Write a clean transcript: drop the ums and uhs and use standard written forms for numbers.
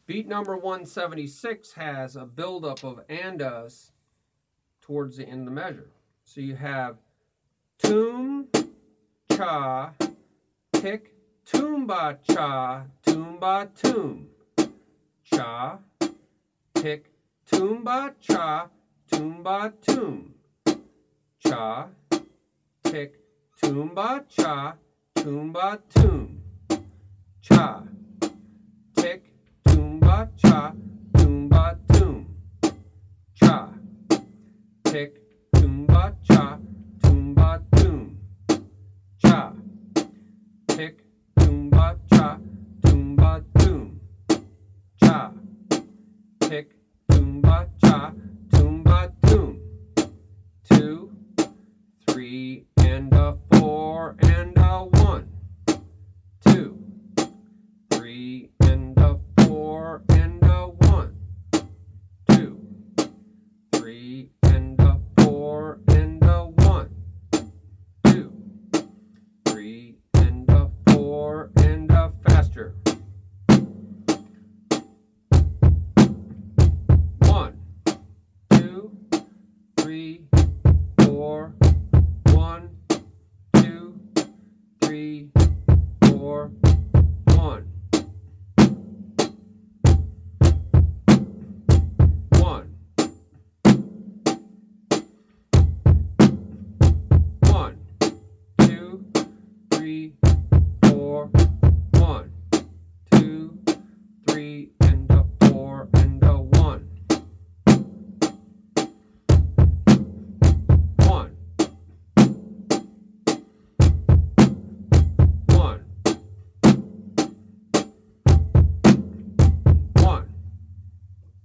Beat number 176 has a buildup of andas towards the end of the measure. So you have toom, cha, tick, toomba, cha, toomba, toom. Cha, tick, toomba, cha, toomba, toom. Cha, tick, toomba, cha, toomba, toom. Cha, tick, toomba, cha, toomba, toom. Cha, tick, toomba, cha, toomba, toom. Cha, tick, toomba, cha, toomba, toom. Cha, tick, toomba, cha, toomba, toom. 2, 3, and a 4, and a 1. 2, 3, and a 4, and a 1. 2, 3, and a 4, and a 1. 2, 3, and a 4, and a faster. 1, 2, 3, 4, 1, 2, 3, 4, 1. 1, 1, 2, 3, 4, 1, 2, 3,